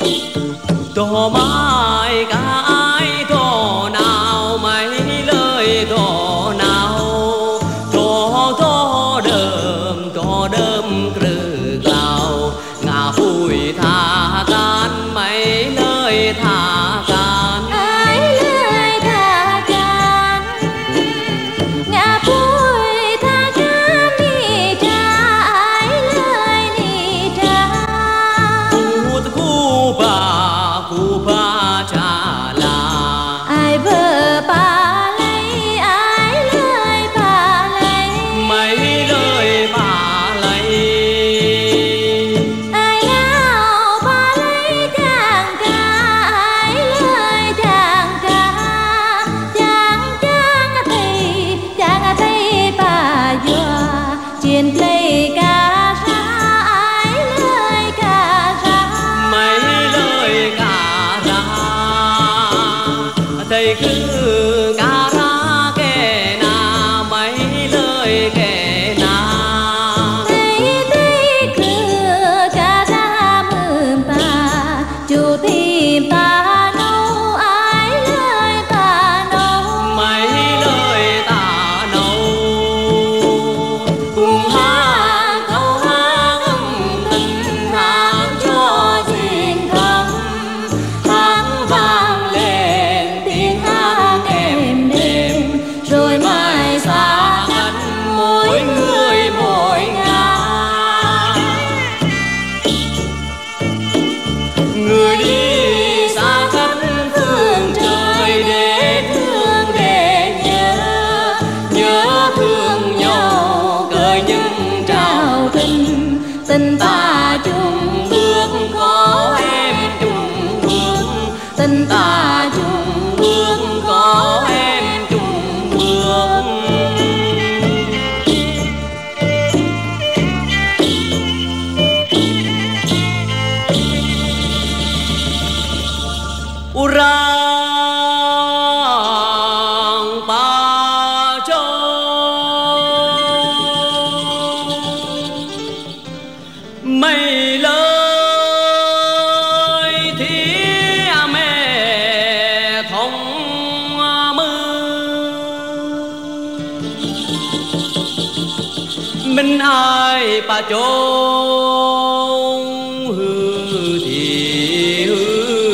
Thò mãi cả ai thò nào mấy lời thò nào thò đơm cử gạo ngà vui tha can mấy lời tha can ai lời tha can ngà vui tha can ni cha ai lời ni cha khu ba cha là ai vợ ba lấy ai lời ba lấy mấy lời bà lấy ai nào ba lấy chàng ca ai lời chàng ca chàng thấy bà dùa chiến play ca ra ai lời ca ra mấy lời cả ra thầy cứ cả ra kẻ na mấy lời kẻ na thấy cứ ca ra mượn ta chủ tìm ta nấu ai lời ta nấu mấy lời ta nấu cùng hát câu hát âm tình hát cho duyên thắm tháng vang lên tiếng hát êm đềm rồi mai xa cách mỗi người mỗi ngả người đi xa cách phương trời để thương để nhớ thương nhau cởi những trao tình ta chung bước có em chung bước tình ta chung bước có em chung bước Urang pa cho mấy lời thì mẹ không mơ mình ai pa cho hư thì hư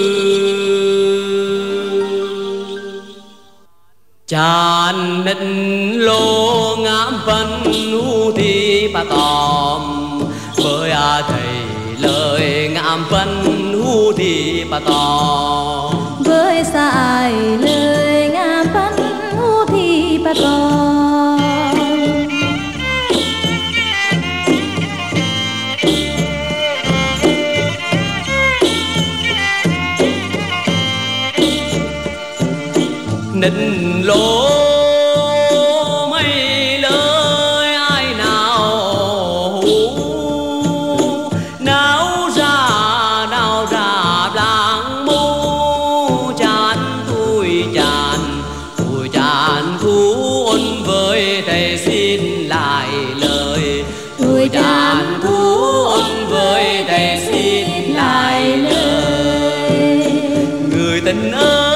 chan nịnh lô ngắm văn hu thì bà tòm với thầy lời ngắm văn hu thì bà tòm với sai lời ngam văn hu thì bà con nịnh lô mấy lời ai nào náo ra làng mu chán tôi chán thu ôn với thầy xin lại lời tôi chán thu ôn với thầy xin lại lời người tình ơi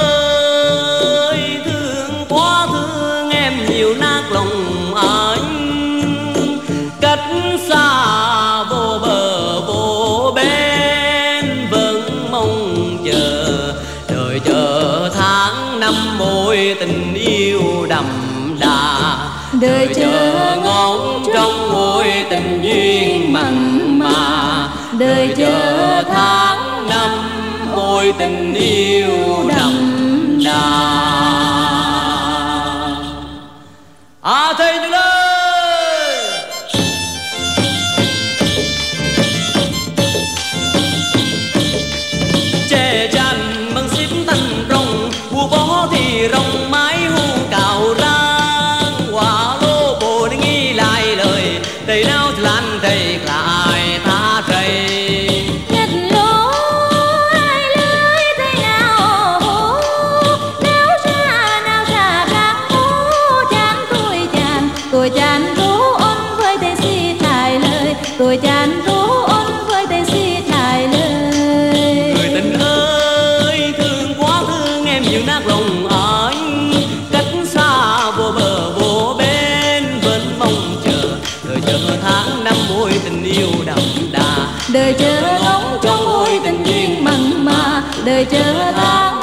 nhiều nát lòng anh cách xa vô bờ vô bên vẫn mong đợi chờ tháng năm mối tình yêu đậm đà đợi chờ ngóng trong mối tình duyên mặn mà đợi chờ tháng năm mối tình yêu đậm đà. Thầy Như Lê chè chan bằng xếp thanh rong bùa bó thì rong mái hu cào rang quả lô bồ đi nghi lại lời thầy nào lan thầy lại tha thầy nhất lô ai lưới thầy nào đời chờ ngóng cho ngôi tình duyên mặn mà, đời chờ ta